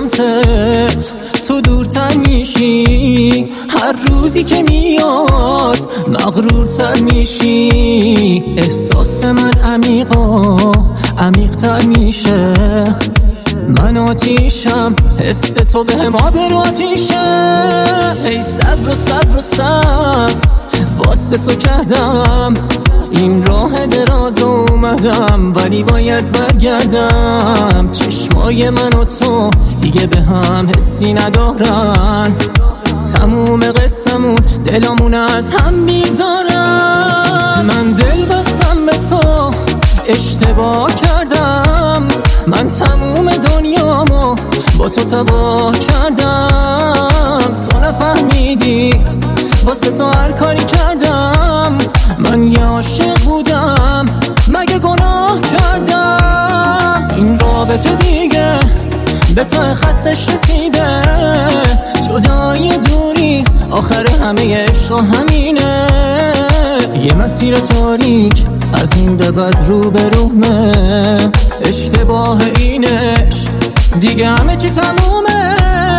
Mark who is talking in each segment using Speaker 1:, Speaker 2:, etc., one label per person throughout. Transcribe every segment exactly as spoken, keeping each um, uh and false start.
Speaker 1: سمتت تو دورتر میشی، هر روزی که میاد مغرورتر میشی. احساس من عمیقا عمیقتر میشه، من آتیشم حس تو به ما برو آتیشه. ای صبر و صبر و صبر واسه تو کردم، این راه دراز اومدم ولی باید برگردم. چشمای من و تو دیگه به هم حسی ندارن، تموم قصمون دلامون از هم میذارن. من دل بستم به تو اشتباه کردم، من تموم دنیامو با تو تباه کردم. تو نفهمیدی واسه تو هر کاری کردم، من یه عاشق بودم مگه گناه کردم؟ این رابطه دیگه به ته خطش رسیده، جدای دوری آخر همه عشق همینه. یه مسیر تاریک از این به بعد رو به رومه، اشتباه این عشق دیگه همه چی تمومه.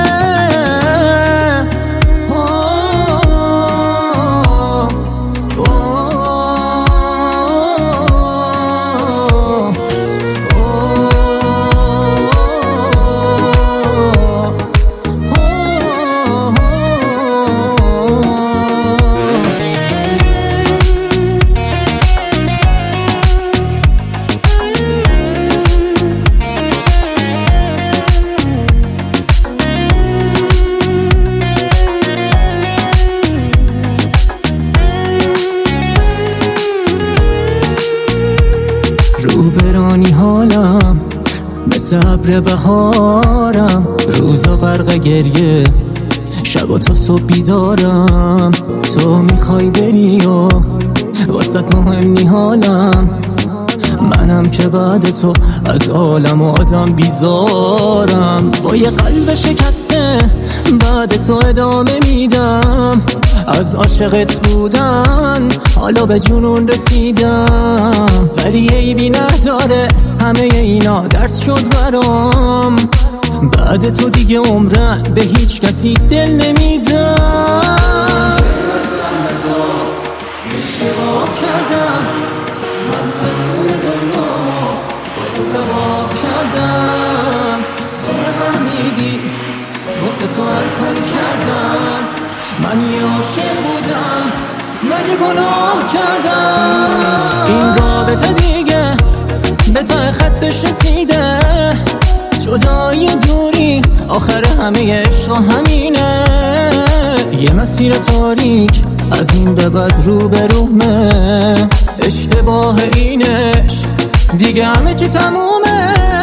Speaker 1: روبرانی حالم مثل ابر بهارم، روزا غرق گریه شبا تا صبح بیدارم. تو میخوای بری و واسط مهم نی حالم، منم که بعد تو از عالم و آدم بیزارم. با یه قلب شکسته بعد تو ادامه میدم، از عاشقت بودن حالا به جنون رسیدم. ولی عیبی نداره همه اینا درس شد برام، بعد تو دیگه عمرن به هیچ کسی دل نمیدم. اشتباه کردم، من تموم دنیامو با تو تباه کردم. تو نفهمیدی واسه تو هر کاری کردم، من یه عاشق بودم مگه گناه کردم؟ این رابطه دیگه به ته خطش رسیده، جدای دوری آخر همه عشق همینه. یه مسیر تاریک از این به بعد رو به رومه، اشتباه این عشق دیگه همه چی تمومه.